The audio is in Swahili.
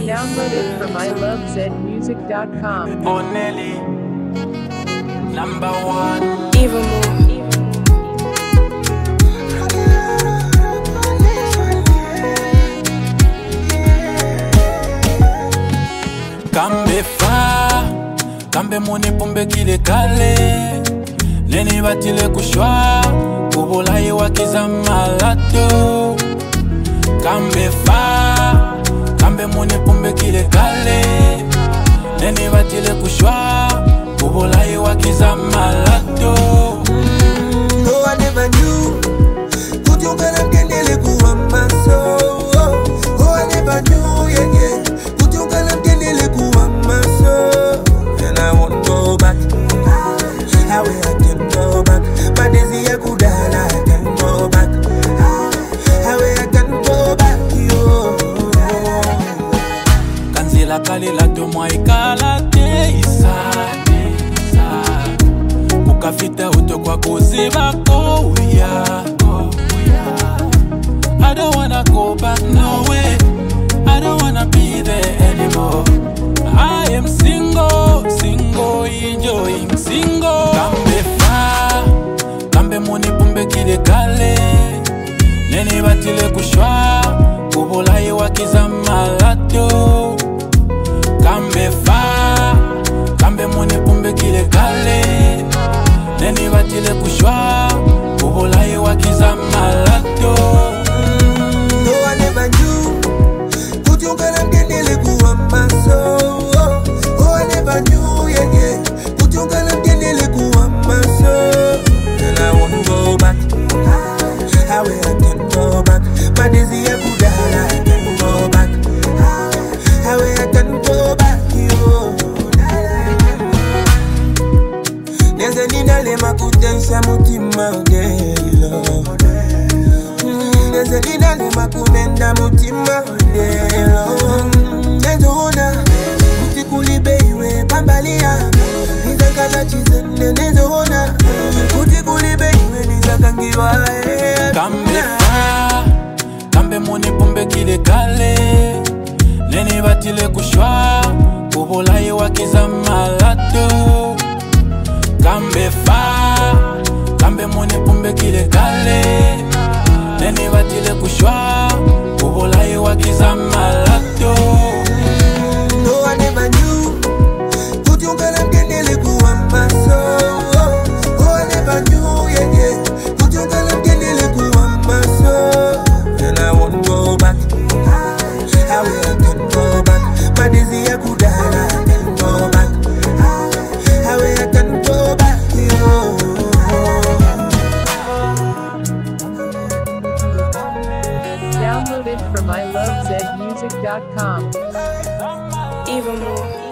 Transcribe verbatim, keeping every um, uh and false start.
Downloaded from I love zed music dot com. Oh Nelly, number one. Even more. Kambe fa, kambe moni pombe kile kale. Neni batile kushwa, kubulaye wakiza malato. Kambe fa, kambe moni pombe kile kale. Neni batile kushwa, kubulaye wakiza malato. No, I never knew. Put your gun and get nearly go on my soul. Oh, I never knew, yeah, yeah. Put your gun and get nearly go on my soul. And I won't go back. How I can go back. My daisy, I could die, I can go back. How I can go back, yo. Kanzila kalila tomwa ikala te isa, isa. Ukafita uto kwa kuziba kouya. I don't wanna go back, no way. I don't wanna be there anymore. I am single, single, enjoying single. Kambe fa, kambe moni pombe kile kale. Neni batile kushwa, kubulaye wakiza malato. Kambe fa, kambe moni pombe kile kale. Neni batile kushwa, kubulaye wakiza malato. No, I never knew. Put your gun and get nearly go on my soul. Oh, I never knew, yeah, yeah. Put your gun and get nearly go on my soul. And I won't go back. How I can go back. My daisy, I could die, I can go back. How I can go back, yo. There's a need to makutensha mutima udelo. There's a need to makumenda mutima udelo. Nezona, utikuli beiwe pambalia. Nizakala chizende nezona, utikuli beiwe nizakangiwa. Kambe fa, kambe moni pombe kile kale. Neni batile kushwa, kubulaye wakiza malato. Kambe fa, kambe moni pombe kile kale. Neni batile kushwa, kubulaye wakiza malato. No, I never knew. Put your gun and get nearly go on my soul. Oh, I never knew, yeah, yeah. Put your gun and get nearly go on my soul. And I won't go back. How I can go back. My daisy, I could die, I can go back. How I can go back, yo. Downloaded from I love zed music dot com. Even more.